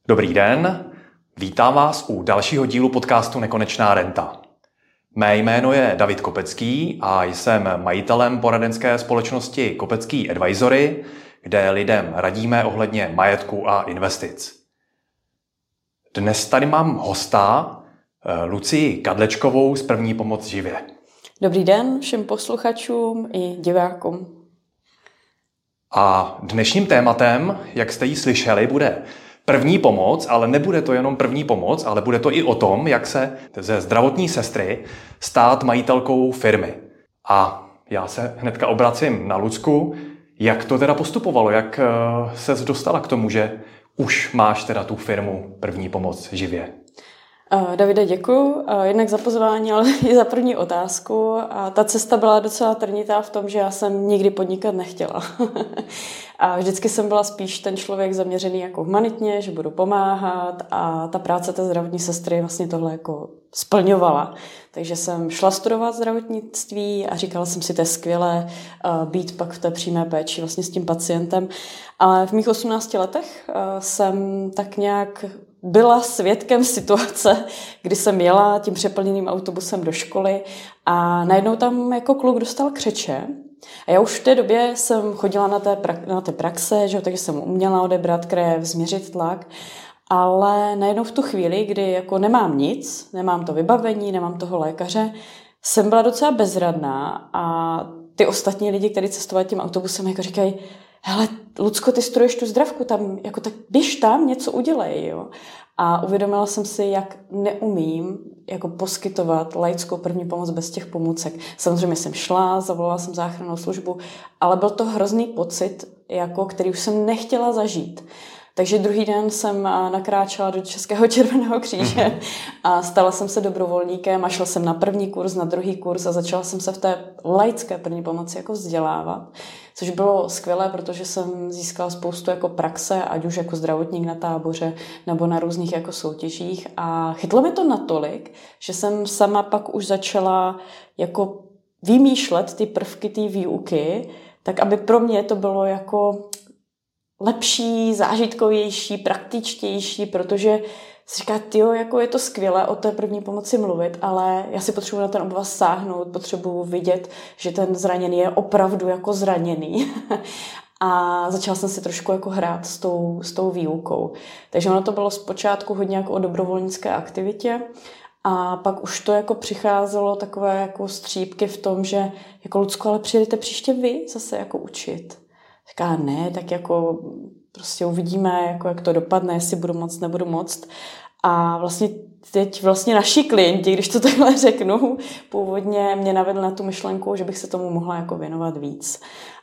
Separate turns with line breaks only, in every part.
Dobrý den, vítám vás u dalšího dílu podcastu Nekonečná renta. Mé jméno je David Kopecký a jsem majitelem poradenské společnosti Kopecký Advisory, kde lidem radíme ohledně majetku a investic. Dnes tady mám hosta, Lucii Kadlečkovou z První pomoc živě.
Dobrý den všem posluchačům i divákům.
A dnešním tématem, jak jste ji slyšeli, bude první pomoc, ale nebude to jenom první pomoc, ale bude to i o tom, jak se ze zdravotní sestry stát majitelkou firmy. A já se hnedka obracím na Lucku. Jak to teda postupovalo? Jak ses dostala k tomu, že už máš teda tu firmu První pomoc živě?
Davide, děkuju. Jednak za pozvání, ale i za první otázku. A ta cesta byla docela trnitá v tom, že já jsem nikdy podnikat nechtěla. A vždycky jsem byla spíš ten člověk zaměřený jako humanitně, že budu pomáhat a ta práce té zdravotní sestry vlastně tohle jako splňovala. Takže jsem šla studovat zdravotnictví a říkala jsem si, to je skvělé být pak v té přímé péči vlastně s tím pacientem. Ale v mých 18 letech jsem tak nějak byla svědkem situace, kdy jsem jela tím přeplněným autobusem do školy a najednou tam jako kluk dostal křeče. A já už v té době jsem chodila na té praxe, že, takže jsem uměla odebrat krev, změřit tlak, ale najednou v tu chvíli, kdy jako nemám nic, nemám to vybavení, nemám toho lékaře, jsem byla docela bezradná a ty ostatní lidi, kteří cestovali tím autobusem, jako říkají, hele, Lucko, ty studuješ tu zdravku, tam, jako tak běž tam, něco udělej, jo. A uvědomila jsem si, jak neumím jako poskytovat laickou první pomoc bez těch pomůcek. Samozřejmě jsem šla, zavolala jsem záchrannou službu, ale byl to hrozný pocit, jako, který už jsem nechtěla zažít. Takže druhý den jsem nakráčela do Českého červeného kříže a stala jsem se dobrovolníkem a šla jsem na první kurz, na druhý kurz a začala jsem se v té laické první pomoci jako vzdělávat, což bylo skvělé, protože jsem získala spoustu jako praxe, ať už jako zdravotník na táboře nebo na různých jako soutěžích a chytlo mi to natolik, že jsem sama pak už začala jako vymýšlet ty prvky té výuky, tak aby pro mě to bylo jako lepší, zážitkovější, praktičtější, protože si říká, tyjo, jako je to skvělé o té první pomoci mluvit, ale já si potřebuji na ten obvaz sáhnout, potřebuji vidět, že ten zraněný je opravdu jako zraněný. A začala jsem si trošku jako hrát s tou výukou. Takže ono to bylo zpočátku hodně jako o dobrovolnické aktivitě a pak už to jako přicházelo takové jako střípky v tom, že jako Lucko, ale přijedete příště vy zase jako učit. Říká, ne, tak jako prostě uvidíme, jako jak to dopadne, jestli budu moct, nebudu moct. A vlastně teď vlastně naši klienti, když to takhle řeknu, původně mě navedl na tu myšlenku, že bych se tomu mohla jako věnovat víc.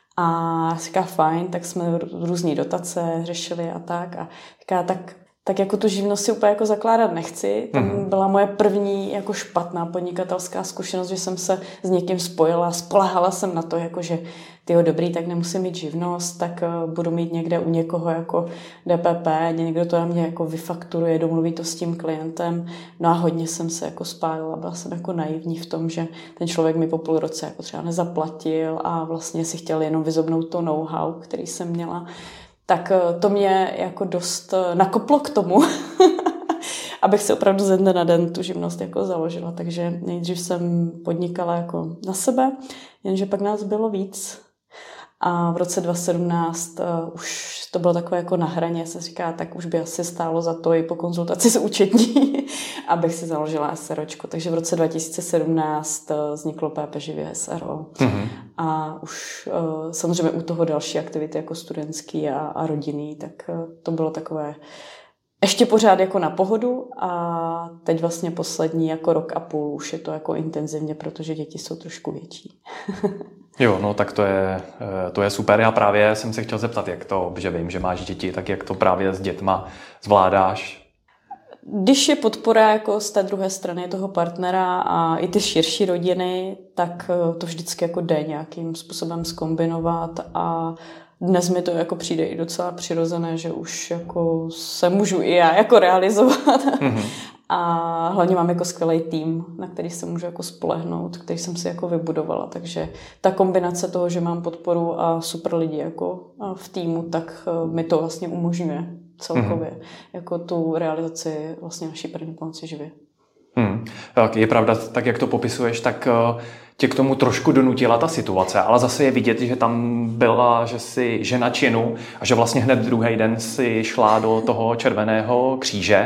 A říká, fajn, tak jsme různý dotace řešili a tak. A říká, tak jako tu živnost si úplně jako zakládat nechci. Tam byla moje první jako špatná podnikatelská zkušenost, že jsem se s někým spojila, spoléhala jsem na to, jako že tyjo, dobrý, tak nemusím mít živnost, tak budu mít někde u někoho jako DPP, někdo to na mě jako vyfakturuje, domluví to s tím klientem. No a hodně jsem se jako spálila, byla jsem jako naivní v tom, že ten člověk mi po půl roce jako třeba nezaplatil a vlastně si chtěl jenom vyzobnout to know-how, který jsem měla. Tak to mě jako dost nakoplo k tomu, abych si opravdu ze dne na den tu živnost jako založila. Takže nejdřív jsem podnikala jako na sebe, jenže pak nás bylo víc. A v roce 2017 už to bylo takové jako na hraně, se říká, tak už by asi stálo za to i po konzultaci s účetní, abych si založila SROčko. Takže v roce 2017 vzniklo PP Živě SRO. A už samozřejmě u toho další aktivity jako studentský a rodinný, tak to bylo takové ještě pořád jako na pohodu a teď vlastně poslední jako rok a půl už je to jako intenzivně, protože děti jsou trošku větší.
Jo, no tak to je super. Já právě jsem se chtěl zeptat, jak to, že vím, že máš děti, tak jak to právě s dětma zvládáš?
Když je podpora jako z té druhé strany toho partnera a i ty širší rodiny, tak to vždycky jako jde nějakým způsobem zkombinovat a dnes mi to jako přijde i docela přirozené, že už jako se můžu i já jako realizovat. A hlavně mám jako skvělý tým, na který se můžu jako spolehnout, který jsem si jako vybudovala. Takže ta kombinace toho, že mám podporu a super lidi jako v týmu, tak mi to vlastně umožňuje. celkově, jako tu realizaci vlastně naší první pomoci živě.
Tak je pravda, tak jak to popisuješ, tak tě k tomu trošku donutila ta situace, ale zase je vidět, že tam byla, že jsi žena činu a že vlastně hned druhý den si šla do toho Červeného kříže.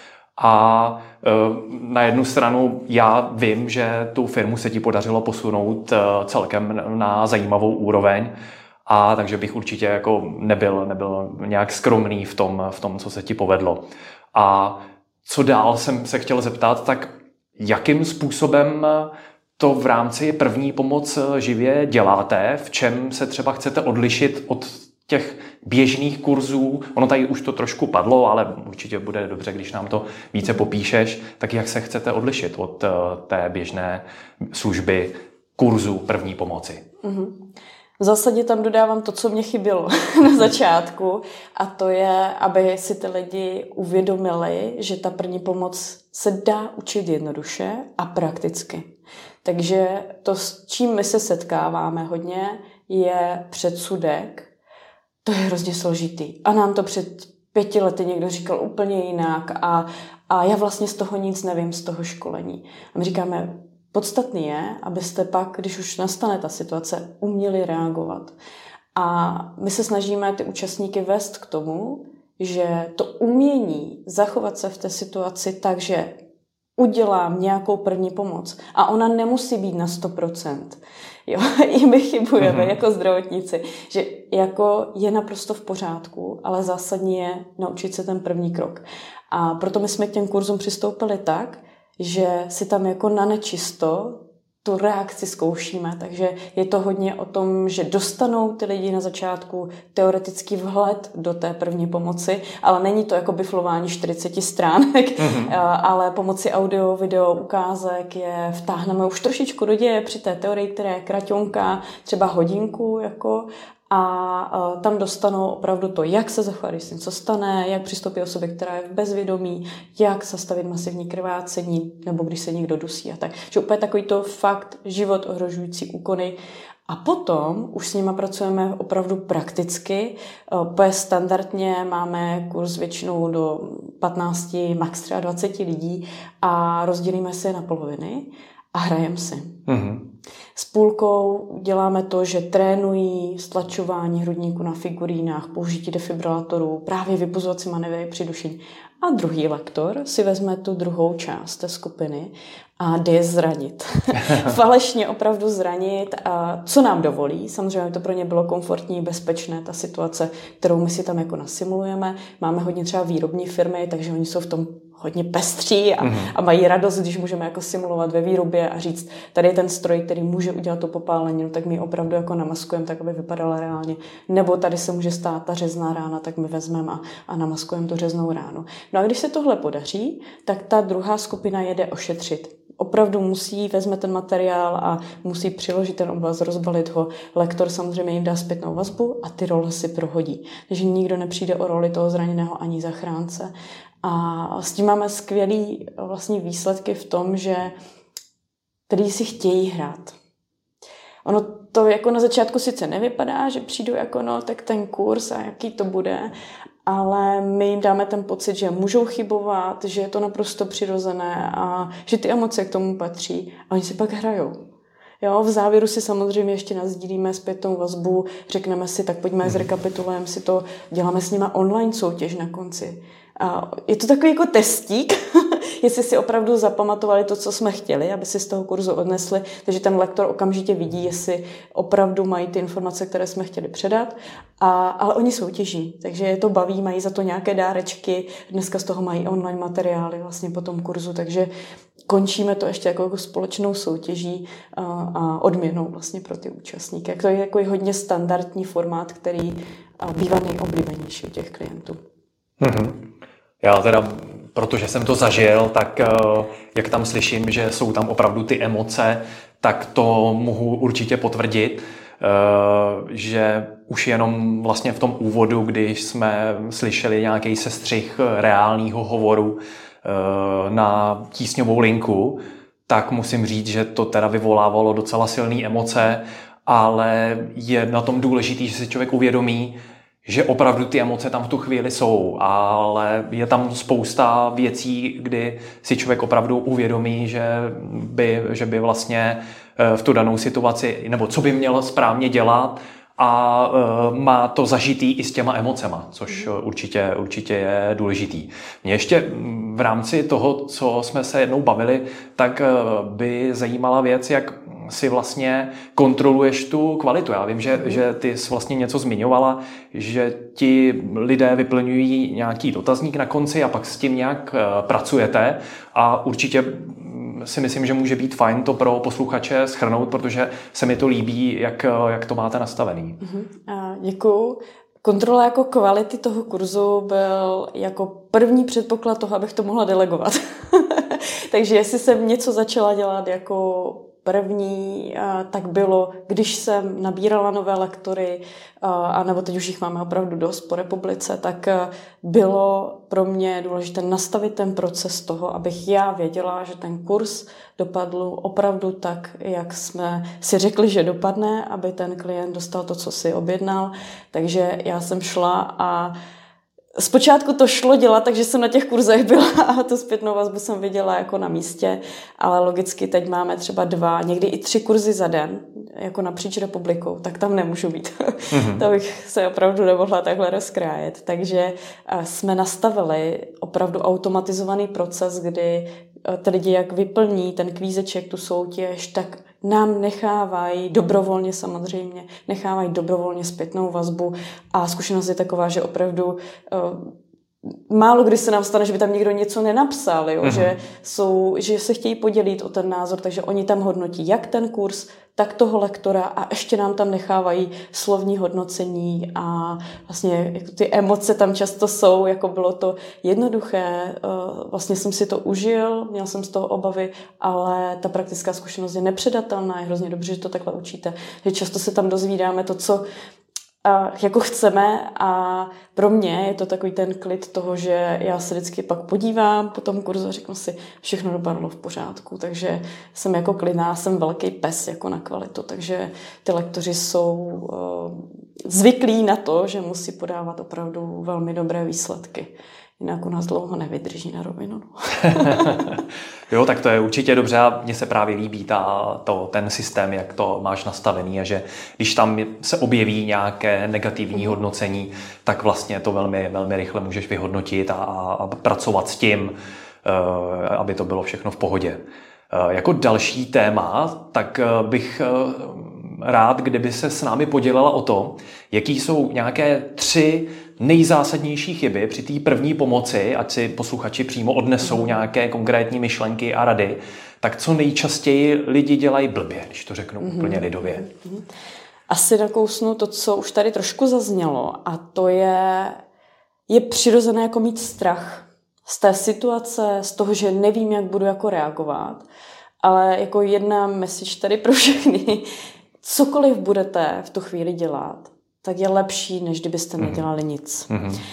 A na jednu stranu já vím, že tu firmu se ti podařilo posunout celkem na zajímavou úroveň, a takže bych určitě jako nebyl nějak skromný v tom, co se ti povedlo. A co dál jsem se chtěl zeptat, tak jakým způsobem to v rámci první pomoc živě děláte? V čem se třeba chcete odlišit od těch běžných kurzů? Ono tady už to trošku padlo, ale určitě bude dobře, když nám to více popíšeš. Tak jak se chcete odlišit od té běžné služby kurzu první pomoci?
V zásadě tam dodávám to, co mě chybělo na začátku, a to je, aby si ty lidi uvědomili, že ta první pomoc se dá učit jednoduše a prakticky. Takže to, s čím my se setkáváme hodně, je předsudek. To je hrozně složitý. A nám to před 5 lety někdo říkal úplně jinak a já vlastně z toho nic nevím, z toho školení. A my říkáme, podstatný je, abyste pak, když už nastane ta situace, uměli reagovat. A my se snažíme ty účastníky vést k tomu, že to umění zachovat se v té situaci tak, že udělám nějakou první pomoc a ona nemusí být na 100%. Jo, i my chybujeme jako zdravotníci, že jako je naprosto v pořádku, ale zásadní je naučit se ten první krok. A proto my jsme k těm kurzům přistoupili tak, že si tam jako na nečisto tu reakci zkoušíme, takže je to hodně o tom, že dostanou ty lidi na začátku teoretický vhled do té první pomoci, ale není to jako biflování 40 stránek, ale pomocí audio, video, ukázek je vtáhneme už trošičku do děje při té teorii, která je kraťonka, třeba hodinku, jako, a tam dostanou opravdu to, jak se zachovat, když se něco stane, jak přistoupí osobě, která je v bezvědomí, jak zastavit masivní krvácení, nebo když se někdo dusí a tak. Že úplně takový to fakt život ohrožující úkony. A potom už s nima pracujeme opravdu prakticky. Úplně standardně máme kurz většinou do 15, max třeba 20 lidí a rozdělíme se na poloviny a hrajeme si. S půlkou děláme to, že trénují stlačování hrudníku na figurínách, použití defibrilátorů, právě vypuzovací manévry při dušení. A druhý lektor si vezme tu druhou část té skupiny a jde je zranit. Falešně opravdu zranit, a co nám dovolí. Samozřejmě to pro ně bylo komfortní, bezpečné, ta situace, kterou my si tam jako nasimulujeme. Máme hodně třeba výrobní firmy, takže oni jsou v tom hodně pestří a mají radost, když můžeme jako simulovat ve výrobě a říct, tady je ten stroj, který může udělat to popálení, tak my ji opravdu jako namaskujeme tak, aby vypadala reálně. Nebo tady se může stát ta řezná rána, tak my vezmeme a namaskujeme tu řeznou ránu. No a když se tohle podaří, tak ta druhá skupina jede ošetřit. Opravdu vezme ten materiál a musí přiložit ten obvaz, rozbalit ho. Lektor samozřejmě jim dá zpětnou vazbu a ty role si prohodí. Takže nikdo nepřijde o roli toho zraněného ani zachránce. A s tím máme skvělý vlastně výsledky v tom, že tedy si chtějí hrát. Ono to jako na začátku sice nevypadá, že přijdu jako tak ten kurz a jaký to bude, ale my jim dáme ten pocit, že můžou chybovat, že je to naprosto přirozené a že ty emoce k tomu patří a oni si pak hrajou. Jo, v závěru si samozřejmě ještě nasdílíme zpětnou vazbu, řekneme si, tak pojďme zrekapitulujeme si to, děláme s nima online soutěž na konci. A je to takový jako testík, jestli si opravdu zapamatovali to, co jsme chtěli, aby si z toho kurzu odnesli, takže ten lektor okamžitě vidí, jestli opravdu mají ty informace, které jsme chtěli předat, ale oni soutěží, takže je to baví, mají za to nějaké dárečky, dneska z toho mají online materiály vlastně po tom kurzu, takže končíme to ještě jako společnou soutěží a odměnou vlastně pro ty účastníky. To je jako hodně standardní formát, který bývá nejoblíbenější u těch klientů.
Já teda, protože jsem to zažil, tak jak tam slyším, že jsou tam opravdu ty emoce, tak to mohu určitě potvrdit, že už jenom vlastně v tom úvodu, když jsme slyšeli nějaký sestřih reálného hovoru na tísňovou linku, tak musím říct, že to teda vyvolávalo docela silné emoce, ale je na tom důležitý, že si člověk uvědomí, že opravdu ty emoce tam v tu chvíli jsou, ale je tam spousta věcí, kdy si člověk opravdu uvědomí, že by vlastně v tu danou situaci, nebo co by měl správně dělat, a má to zažitý i s těma emocema, což určitě je důležitý. Mě ještě v rámci toho, co jsme se jednou bavili, tak by zajímala věc, jak si vlastně kontroluješ tu kvalitu. Já vím, že ty jsi vlastně něco zmiňovala, že ti lidé vyplňují nějaký dotazník na konci a pak s tím nějak pracujete a určitě si myslím, že může být fajn to pro posluchače shrnout, protože se mi to líbí, jak to máte nastavený.
Děkuju. Kontrola jako kvality toho kurzu byl jako první předpoklad toho, abych to mohla delegovat. Takže jestli jsem něco začala dělat jako první, tak bylo, když jsem nabírala nové lektory, anebo teď už jich máme opravdu dost po republice, tak bylo pro mě důležité nastavit ten proces toho, abych já věděla, že ten kurz dopadl opravdu tak, jak jsme si řekli, že dopadne, aby ten klient dostal to, co si objednal. Takže já jsem šla a zpočátku to šlo dělat, takže jsem na těch kurzech byla a tu zpětnou vazbu jsem viděla jako na místě, ale logicky teď máme třeba 2, někdy i 3 kurzy za den, jako napříč republikou, tak tam nemůžu být. To bych se opravdu nemohla takhle rozkrájet. Takže jsme nastavili opravdu automatizovaný proces, kdy ty lidi, jak vyplní ten kvízeček, tu soutěž, tak nám nechávají dobrovolně samozřejmě, nechávají dobrovolně zpětnou vazbu a zkušenost je taková, že opravdu málo kdy se nám stane, že by tam někdo něco nenapsal, jo? Že se chtějí podělit o ten názor, takže oni tam hodnotí jak ten kurz, tak toho lektora a ještě nám tam nechávají slovní hodnocení a vlastně jako ty emoce tam často jsou, jako bylo to jednoduché, vlastně jsem si to užil, měl jsem z toho obavy, ale ta praktická zkušenost je nepředatelná, je hrozně dobře, že to takhle učíte, že často se tam dozvídáme to, co jako chceme a pro mě je to takový ten klid toho, že já se vždycky pak podívám po tom kurzu a řeknu si, všechno dopadlo v pořádku, takže jsem jako klidná, jsem velký pes jako na kvalitu, takže ty lektoři jsou zvyklí na to, že musí podávat opravdu velmi dobré výsledky. Jinak u nás dlouho nevydrží na rovinu.
Jo, tak to je určitě dobře a mně se právě líbí ten systém, jak to máš nastavený a že když tam se objeví nějaké negativní hodnocení, tak vlastně to velmi, velmi rychle můžeš vyhodnotit a pracovat s tím, aby to bylo všechno v pohodě. Jako další téma, tak bych rád, kdyby se s námi podělila o to, jaký jsou nějaké 3 nejzásadnější chyby při té první pomoci, ať si posluchači přímo odnesou nějaké konkrétní myšlenky a rady, tak co nejčastěji lidi dělají blbě, když to řeknu úplně lidově.
Asi nakousnu to, co už tady trošku zaznělo, a to je přirozené jako mít strach z té situace, z toho, že nevím, jak budu jako reagovat, ale jako jedna message tady pro všechny, cokoliv budete v tu chvíli dělat, tak je lepší, než kdybyste nedělali nic.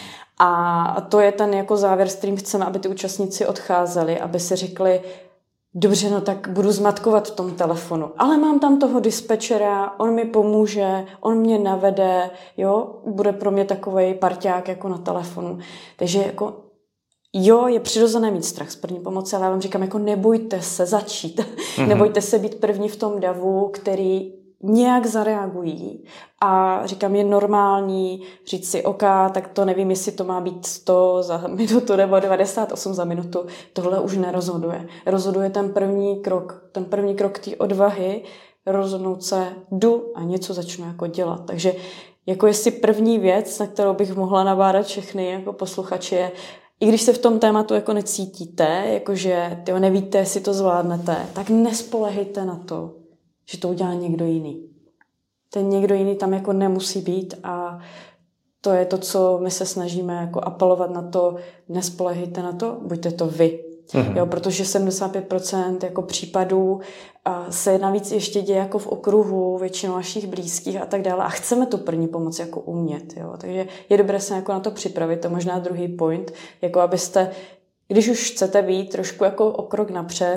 A to je ten jako závěr, s kterým chceme, aby ty účastníci odcházeli, aby si řekli, dobře, no tak budu zmatkovat v tom telefonu, ale mám tam toho dispečera, on mi pomůže, on mě navede, jo, bude pro mě takovej parťák jako na telefonu. Takže jako jo, je přirozené mít strach z první pomoci, ale já vám říkám, jako nebojte se začít. Nebojte se být první v tom davu, který nějak zareagují a říkám, je normální říct si, OK, tak to nevím, jestli to má být 100 za minutu nebo 98 za minutu. Tohle už nerozhoduje. Rozhoduje ten první krok té odvahy, rozhodnout se, jdu a něco začnu jako dělat. Takže jako jestli první věc, na kterou bych mohla nabádat všechny jako posluchači je, i když se v tom tématu jako necítíte, jakože nevíte, jestli to zvládnete, tak nespolehejte na to, že to udělá někdo jiný. Ten někdo jiný tam jako nemusí být a to je to, co my se snažíme jako apelovat na to, nespolehejte na to, buďte to vy. Jo, protože 75% jako případů se navíc ještě děje jako v okruhu většinou našich blízkých a tak dále a chceme tu první pomoc jako umět. Jo. Takže je dobré se jako na to připravit, to je možná druhý point, jako abyste, když už chcete být trošku jako o krok napřed,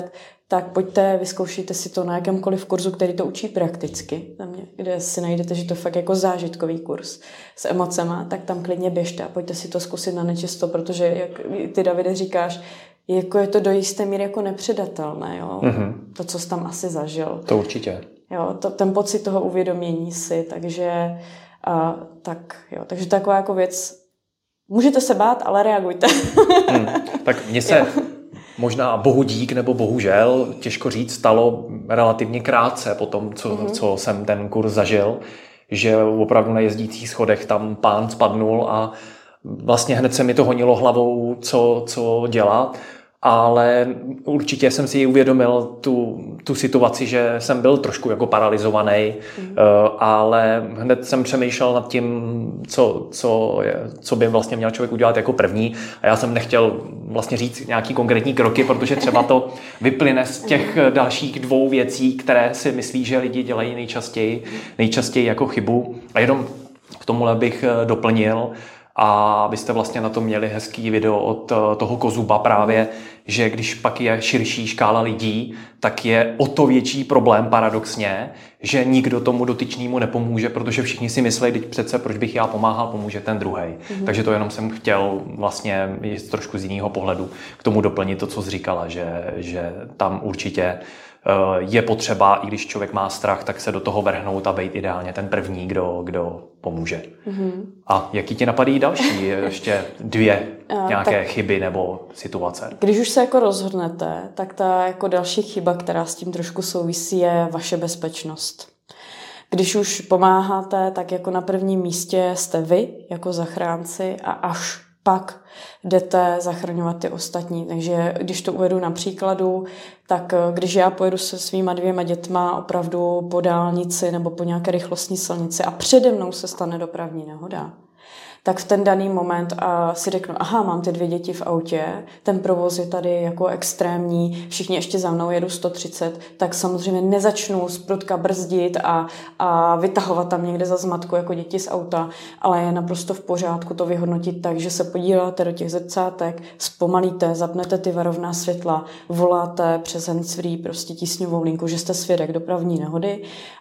tak pojďte, vyzkoušejte si to na jakémkoliv kurzu, který to učí prakticky, kde si najdete, že to je fakt jako zážitkový kurz s emocema, tak tam klidně běžte a pojďte si to zkusit na nečisto, protože, jak ty, Davide, říkáš, jako je to do jisté míry jako nepředatelné, jo? To, co jsi tam asi zažil.
To určitě.
Jo, ten pocit toho uvědomění si, takže taková jako věc, můžete se bát, ale reagujte.
Tak mně se možná bohu dík nebo bohužel, těžko říct, stalo relativně krátce po tom, co jsem ten kurz zažil, že opravdu na jezdících schodech tam pán spadnul a vlastně hned se mi to honilo hlavou, co dělat, ale určitě jsem si uvědomil tu situaci, že jsem byl trošku jako paralizovaný, ale hned jsem přemýšlel nad tím, co by vlastně měl člověk udělat jako první, a já jsem nechtěl vlastně říct nějaký konkrétní kroky, protože třeba to vyplyne z těch dalších 2 věcí, které si myslí, že lidi dělají nejčastěji jako chybu, a jenom k tomuhle bych doplnil, a byste vlastně na to měli hezký video od toho Kozuba právě, že když pak je širší škála lidí, tak je o to větší problém paradoxně, že nikdo tomu dotyčnému nepomůže, protože všichni si myslí, teď přece proč bych já pomáhal, pomůže ten druhej. Takže to jenom jsem chtěl vlastně trošku z jiného pohledu k tomu doplnit to, co jsi říkala, že tam určitě je potřeba, i když člověk má strach, tak se do toho vrhnout a být ideálně ten první, kdo pomůže. A jaký ti napadají další? Ještě 2 nějaké chyby nebo situace?
Když už se jako rozhodnete, tak ta jako další chyba, která s tím trošku souvisí, je vaše bezpečnost. Když už pomáháte, tak jako na prvním místě jste vy jako zachránci a až pak jdete zachraňovat ty ostatní. Takže když to uvedu na příkladu, tak když já pojedu se svýma 2 dětma opravdu po dálnici nebo po nějaké rychlostní silnici a přede mnou se stane dopravní nehoda, tak v ten daný moment si řeknu, aha, mám ty 2 děti v autě, ten provoz je tady jako extrémní, všichni ještě za mnou jedu 130, tak samozřejmě nezačnu zprudka brzdit a vytahovat tam někde za zmatku jako děti z auta, ale je naprosto v pořádku to vyhodnotit tak, že se podíváte do těch zrcátek, zpomalíte, zapnete ty varovná světla, voláte přes handsfree prostě tísňovou linku, že jste svědek dopravní nehody.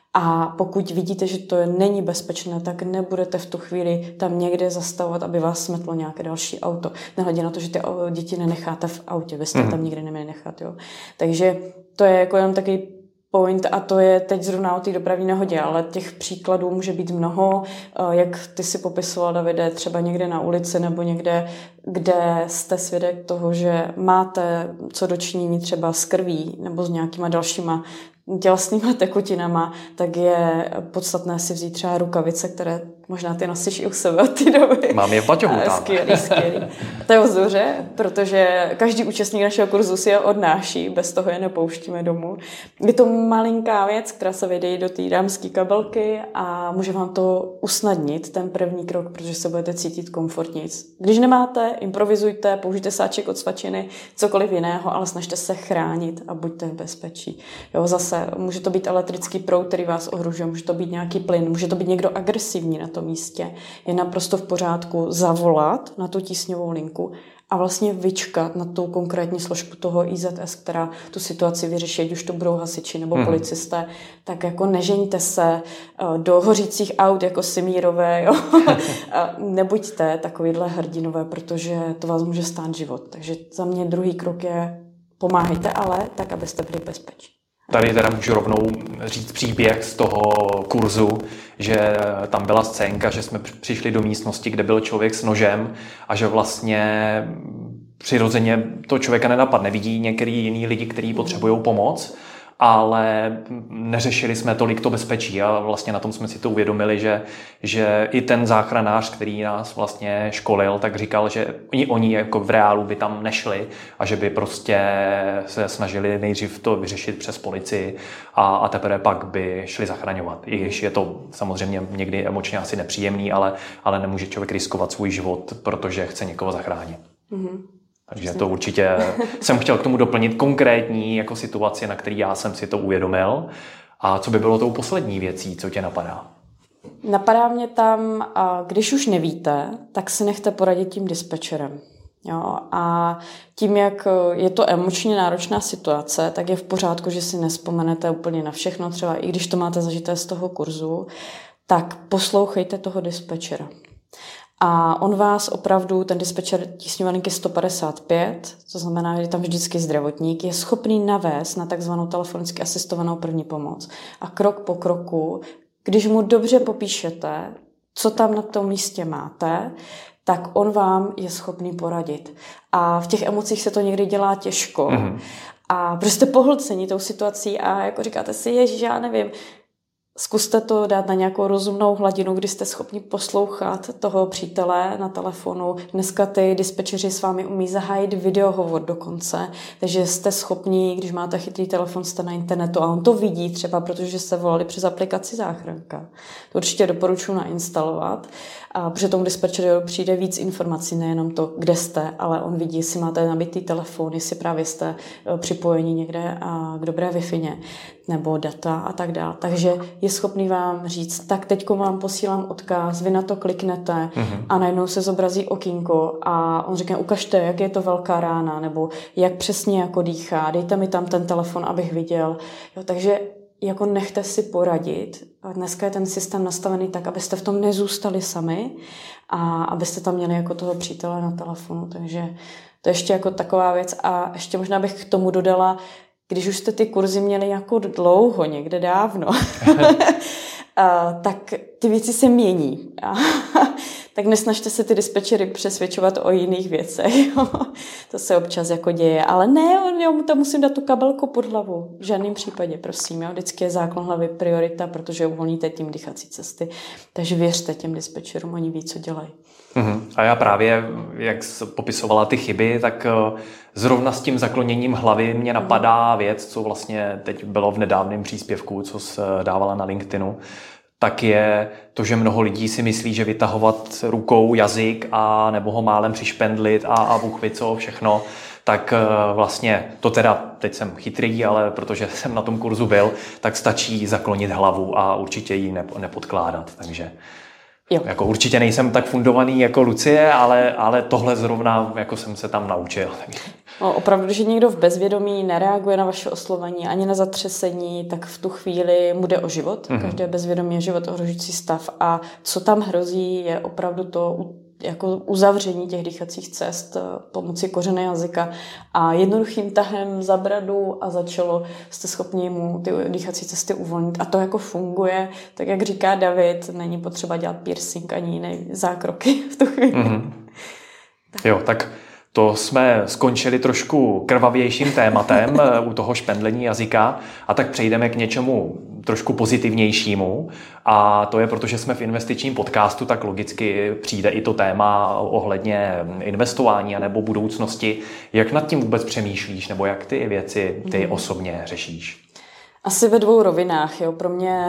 A pokud vidíte, že to není bezpečné, tak nebudete v tu chvíli tam někde zastavovat, aby vás smetlo nějaké další auto. Nehledě na to, že ty děti nenecháte v autě, vy jste tam nikdy neměli nechat. Jo. Takže to je jako jenom takový point a to je teď zrovna o té dopravní nehodě, ale těch příkladů může být mnoho, jak ty si popisoval, Davide, třeba někde na ulici nebo někde, kde jste svědek toho, že máte co dočinění třeba s krví nebo s nějakýma dalšíma tělesnýma tekutinama, tak je podstatné si vzít třeba rukavice, které možná ty nosíš i u sebe od té doby.
Mám je v baťohu tam.
Skvělý. To je vzduře, protože každý účastník našeho kurzu si je odnáší, bez toho je nepouštíme domů. Je to malinká věc, která se vejde do té dámské kabelky a může vám to usnadnit, ten první krok, protože se budete cítit komfortnějc. Když nemáte, improvizujte, použijte sáček od svačiny, cokoliv jiného, ale snažte se chránit a buďte v bezpečí. Jo, zase může to být elektrický proud, který vás ohrožuje, může to být nějaký plyn, může to být někdo agresivní na tom místě. Je naprosto v pořádku zavolat na tu tísňovou linku a vlastně vyčkat na tu konkrétní složku toho IZS, která tu situaci vyřeší, ať už to budou hasiči nebo policisté, tak jako nežeňte se do hořících aut jako Simírové, jo? Nebuďte takovýhle hrdinové, protože to vás může stát život. Takže za mě druhý krok je pomáhejte, ale tak, abyste byli bezpečí.
Tady teda můžu rovnou říct příběh z toho kurzu, že tam byla scénka, že jsme přišli do místnosti, kde byl člověk s nožem a že vlastně přirozeně to člověka nenapadne. Vidí některý jiný lidi, kteří potřebují pomoc, ale neřešili jsme tolik to bezpečí a vlastně na tom jsme si to uvědomili, že i ten záchranář, který nás vlastně školil, tak říkal, že oni jako v reálu by tam nešli a že by prostě se snažili nejdřív to vyřešit přes policii a teprve pak by šli zachraňovat. I když je to samozřejmě někdy emočně asi nepříjemný, ale nemůže člověk riskovat svůj život, protože chce někoho zachránit. Takže to určitě jsem chtěl k tomu doplnit konkrétní jako situaci, na který já jsem si to uvědomil. A co by bylo tou poslední věcí, co tě napadá?
Napadá mě tam, když už nevíte, tak si nechte poradit tím dispečerem. Jo, a tím, jak je to emočně náročná situace, tak je v pořádku, že si nespomenete úplně na všechno, třeba i když to máte zažité z toho kurzu, tak poslouchejte toho dispečera. A on vás opravdu, ten dispečer tísňové linky 155, to znamená, že je tam vždycky zdravotník, je schopný navést na takzvanou telefonicky asistovanou první pomoc. A krok po kroku, když mu dobře popíšete, co tam na tom místě máte, tak on vám je schopný poradit. A v těch emocích se to někdy dělá těžko. A prostě pohlcení tou situací a jako říkáte si, ježiš, já nevím, zkuste to dát na nějakou rozumnou hladinu, kdy jste schopni poslouchat toho přítele na telefonu. Dneska ty dispečeři s vámi umí zahájit videohovor dokonce, takže jste schopni, když máte chytrý telefon, jste na internetu a on to vidí třeba, protože jste volali přes aplikaci záchranka. To určitě doporučuji nainstalovat. A protože tomu dispečeru přijde víc informací, nejenom to, kde jste, ale on vidí, jestli máte nabitý telefon, jestli právě jste připojeni někde k dobré Wi-Fi nebo data a tak dále. Takže je schopný vám říct, tak teďko vám posílám odkaz, vy na to kliknete a najednou se zobrazí okýnko a on říká, ukažte, jak je to velká rána nebo jak přesně jako dýchá, dejte mi tam ten telefon, abych viděl. Jo, takže jako nechte si poradit. Dneska je ten systém nastavený tak, abyste v tom nezůstali sami a abyste tam měli jako toho přítele na telefonu. Takže to je ještě jako taková věc. A ještě možná bych k tomu dodala, když už jste ty kurzy měli jako dlouho, někde dávno, tak ty věci se mění. Tak nesnažte se ty dispečery přesvědčovat o jiných věcech. To se občas jako děje. Ale ne, mu tam musím dát tu kabelku pod hlavu. V žádném případě, prosím. Jo. Vždycky je záklon hlavy priorita, protože uvolníte tím dýchací cesty. Takže věřte těm dispečerům, oni ví, co dělají.
A já právě, jak popisovala ty chyby, tak zrovna s tím zakloněním hlavy mě napadá věc, co vlastně teď bylo v nedávném příspěvku, co se dávala na LinkedInu, tak je to, že mnoho lidí si myslí, že vytahovat rukou jazyk a nebo ho málem přišpendlit a Bůh ví co všechno, tak vlastně to teda, teď jsem chytrý, ale protože jsem na tom kurzu byl, tak stačí zaklonit hlavu a určitě ji nepodkládat, takže
jo.
Jako určitě nejsem tak fundovaný jako Lucie, ale tohle zrovna jako jsem se tam naučil.
No, opravdu, když někdo v bezvědomí nereaguje na vaše oslovení ani na zatřesení, tak v tu chvíli mu jde o život. Každé bezvědomí je život ohrožující stav a co tam hrozí, je opravdu to jako uzavření těch dýchacích cest pomocí kořene jazyka a jednoduchým tahem za bradu a za čelo jste schopni mu ty dýchací cesty uvolnit. A to jako funguje, tak jak říká David, není potřeba dělat piercing ani jiné zákroky v tu chvíli.
Jo, tak to jsme skončili trošku krvavějším tématem u toho špendlení jazyka a tak přejdeme k něčemu trošku pozitivnějšímu a to je, protože jsme v investičním podcastu, tak logicky přijde i to téma ohledně investování anebo budoucnosti. Jak nad tím vůbec přemýšlíš nebo jak ty věci ty osobně řešíš?
Asi ve dvou rovinách. Jo. Pro mě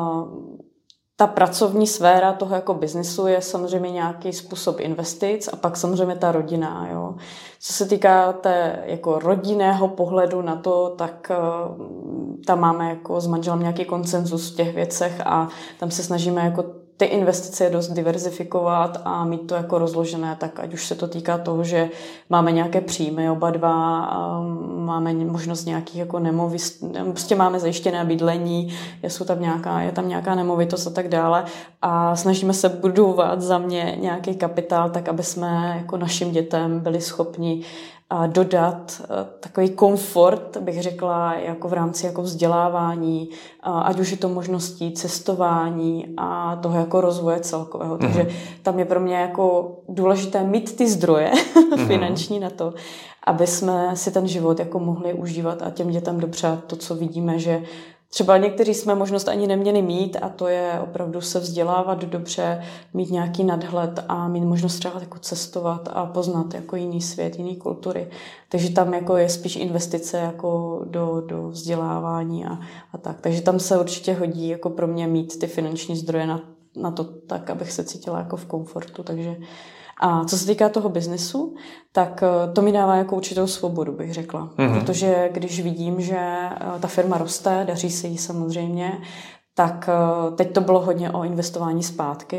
ta pracovní sféra toho jako biznisu je samozřejmě nějaký způsob investic a pak samozřejmě ta rodina. Jo. Co se týká té jako rodinného pohledu na to, tak tam máme jako s manželem nějaký konsenzus v těch věcech a tam se snažíme jako ty investice dost diverzifikovat a mít to jako rozložené, tak ať už se to týká toho, že máme nějaké příjmy oba dva, máme možnost nějakých jako prostě máme zajištěné bydlení, je tam nějaká nemovitost a tak dále a snažíme se budovat za mě nějaký kapitál, tak aby jsme jako našim dětem byli schopni dodat takový komfort, bych řekla, jako v rámci jako vzdělávání, ať už je to možností cestování a toho jako rozvoje celkového. Takže tam je pro mě jako důležité mít ty zdroje finanční na to, aby jsme si ten život jako mohli užívat a těm dětem dopřát to, co vidíme, že třeba někteří jsme možnost ani neměli mít a to je opravdu se vzdělávat dobře, mít nějaký nadhled a mít možnost třeba jako cestovat a poznat jako jiný svět, jiný kultury. Takže tam jako je spíš investice jako do vzdělávání a tak. Takže tam se určitě hodí jako pro mě mít ty finanční zdroje na to tak, abych se cítila jako v komfortu. Takže a co se týká toho biznesu, tak to mi dává jako určitou svobodu, bych řekla. Protože když vidím, že ta firma roste, daří se jí samozřejmě, tak teď to bylo hodně o investování zpátky.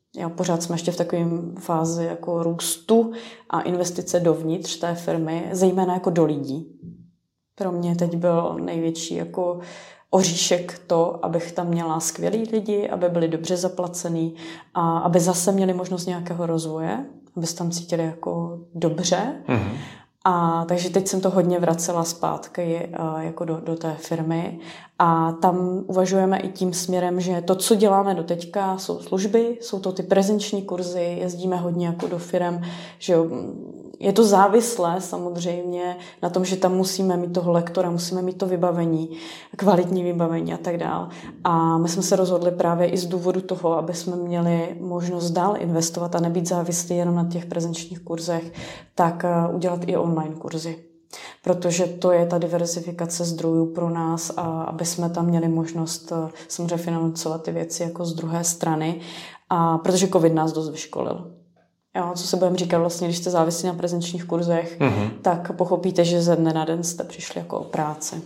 Jo, pořád jsme ještě v takovém fázi jako růstu a investice dovnitř té firmy, zejména jako do lidí. Pro mě teď byl největší jako oříšek to, abych tam měla skvělý lidi, aby byli dobře zaplacený a aby zase měli možnost nějakého rozvoje, aby se tam cítili jako dobře. Mm-hmm. A takže teď jsem to hodně vracela zpátky jako do té firmy a tam uvažujeme i tím směrem, že to, co děláme doteďka, jsou služby, jsou to ty prezenční kurzy, jezdíme hodně jako do firem, že jo, je to závislé samozřejmě na tom, že tam musíme mít toho lektora, musíme mít to vybavení, kvalitní vybavení a tak dále. A my jsme se rozhodli právě i z důvodu toho, aby jsme měli možnost dál investovat a nebýt závislí jenom na těch prezenčních kurzech, tak udělat i online kurzy. Protože to je ta diverzifikace zdrojů pro nás a aby jsme tam měli možnost samozřejmě financovat ty věci jako z druhé strany. A protože COVID nás dost vyškolil. Jo, co se budeme říkat vlastně, když jste závislí na prezenčních kurzech, tak pochopíte, že ze dne na den jste přišli jako o práci.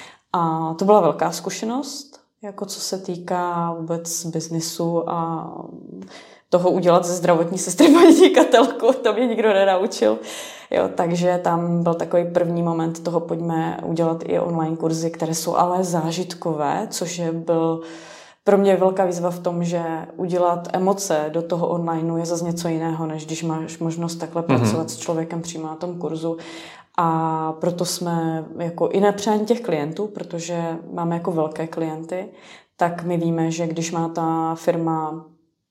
A to byla velká zkušenost, jako co se týká vůbec biznisu a toho udělat ze zdravotní sestry podnikatelku, to mě nikdo nenaučil. Jo, takže tam byl takový první moment toho, pojďme udělat i online kurzy, které jsou ale zážitkové, což byl pro mě velká výzva v tom, že udělat emoce do toho onlineu je zase něco jiného, než když máš možnost takhle pracovat s člověkem přímo na tom kurzu. A proto jsme jako i na přání těch klientů, protože máme jako velké klienty, tak my víme, že když má ta firma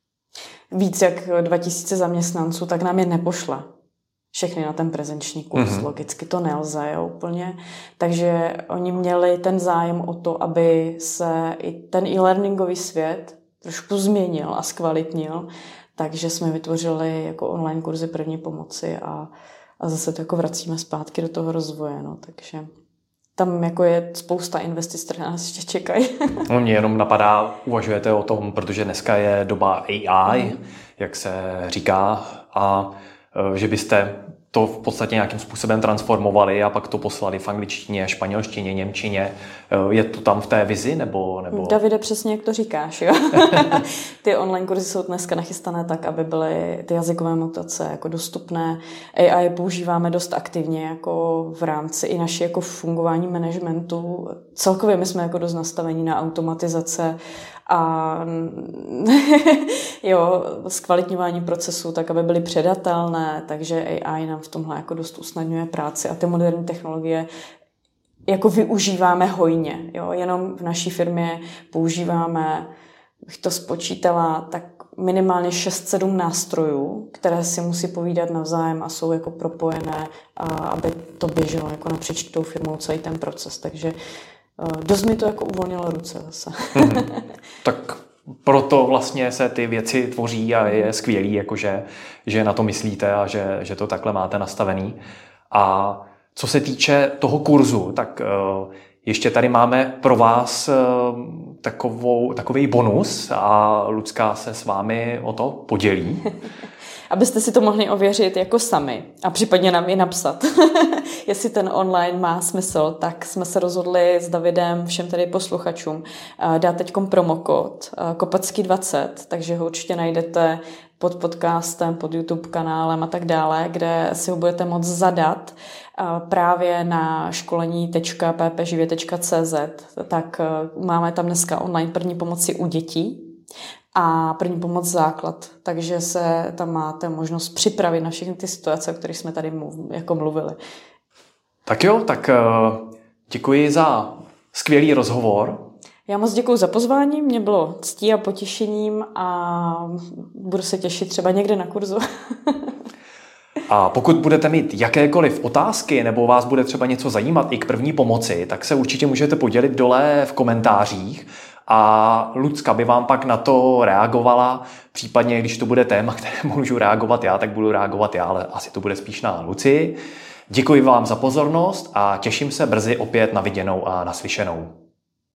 víc jak 2000 zaměstnanců, tak nám je nepošle všechny na ten prezenční kurz. Logicky to nelze, jo, úplně. Takže oni měli ten zájem o to, aby se i ten e-learningový svět trošku změnil a zkvalitnil. Takže jsme vytvořili jako online kurzy první pomoci a zase to jako vracíme zpátky do toho rozvoje. No. Takže tam jako je spousta investic, které nás ještě čekají.
No, mě jenom napadá, uvažujete o tom, protože dneska je doba AI, jak se říká, a že byste to v podstatě nějakým způsobem transformovali a pak to poslali v angličtině, španělštině, němčině. Je to tam v té vizi? Nebo...
Davide, přesně jak to říkáš. Jo? Ty online kurzy jsou dneska nachystané tak, aby byly ty jazykové mutace jako dostupné. AI používáme dost aktivně jako v rámci i naší jako fungování managementu. Celkově my jsme jako dost nastavení na automatizace a jo, zkvalitňování procesů tak, aby byly předatelné, takže AI nám v tomhle jako dost usnadňuje práci a ty moderní technologie jako využíváme hojně. Jo. Jenom v naší firmě používáme, bych to spočítala, tak minimálně 6-7 nástrojů, které si musí povídat navzájem a jsou jako propojené, aby to běželo jako napříč tou firmou celý ten proces. Takže dost mi to jako uvolnilo ruce zase.
Tak proto vlastně se ty věci tvoří a je skvělý, jakože, že na to myslíte a že to takhle máte nastavený. A co se týče toho kurzu, tak ještě tady máme pro vás takový bonus a Lucka se s vámi o to podělí.
Abyste si to mohli ověřit jako sami a případně nám i napsat, jestli ten online má smysl, tak jsme se rozhodli s Davidem všem tady posluchačům dát teďkom promokód Kopecký20, takže ho určitě najdete pod podcastem, pod YouTube kanálem a tak dále, kde si ho budete moct zadat právě na školení.ppživě.cz, tak máme tam dneska online první pomoci u dětí a první pomoc základ, takže se tam máte možnost připravit na všechny ty situace, o kterých jsme tady jako mluvili.
Tak jo, tak děkuji za skvělý rozhovor.
Já moc děkuji za pozvání, mě bylo ctí a potěšením a budu se těšit třeba někde na kurzu.
A pokud budete mít jakékoliv otázky nebo vás bude třeba něco zajímat i k první pomoci, tak se určitě můžete podělit dole v komentářích a Lucka by vám pak na to reagovala. Případně, když to bude téma, které můžu reagovat já, tak budu reagovat já, ale asi to bude spíš na Luci. Děkuji vám za pozornost a těším se brzy opět na viděnou a naslyšenou.